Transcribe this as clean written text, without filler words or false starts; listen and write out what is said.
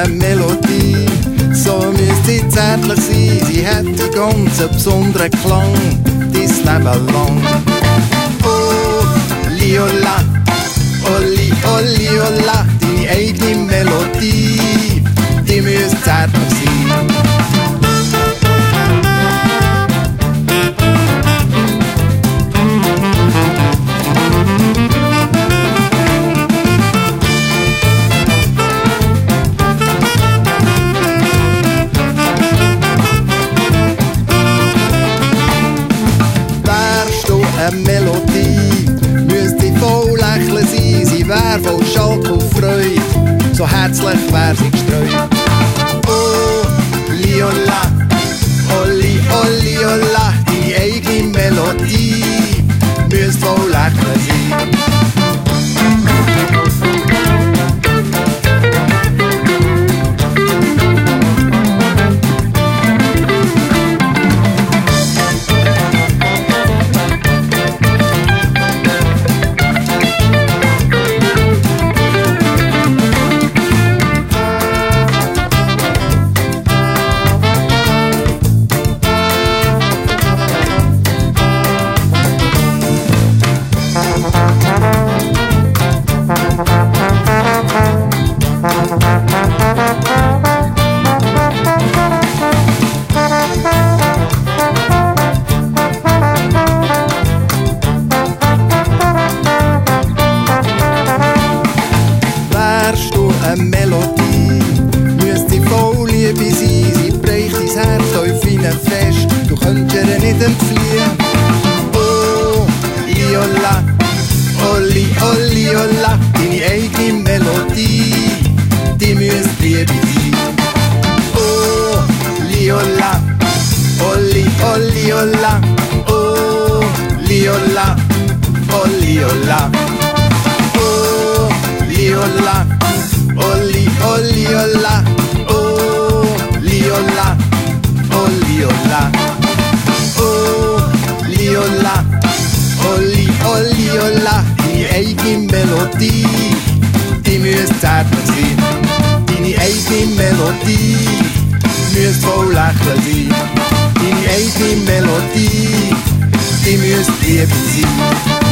eine Melodie, so müsste sie zärtlich sein, sie hat einen ganz besonderen Klang, dein Leben lang. Oh, Liola, Oli, Oli, Ola, deine eigene Melodie, die müsste zärtlich sein. Eine Melodie müsste voll Lächeln sein, sie wär voll Schalk und Freude, so herzlich wär sie gestreut. Oh, Liola, Oli, Oli, Ola, deine eigene Melodie müsste voll Lächeln sein. Eine Melodie müsste voll Liebe sein, sie bricht dein Herz auf wie ein Fest, du könntest ihr nicht entfliehen. Oh, Liola, Oli, Oli, Ola, deine eigene Melodie, die müsste Liebe sein. Oh, Liola, Oli, Oli, Ola, oh, Liola, Oli, Ola, oh, Liola, Oli, Oli, Ola, oh, Liola, Oli, Ola, oh, Liola, Oli, Oli, Ola, deine eigene Melodie, die müsste zärtlich sein. Deine eigene Melodie müsste voll Lächeln sein. Deine eigene Melodie, die müsste Liebe sein.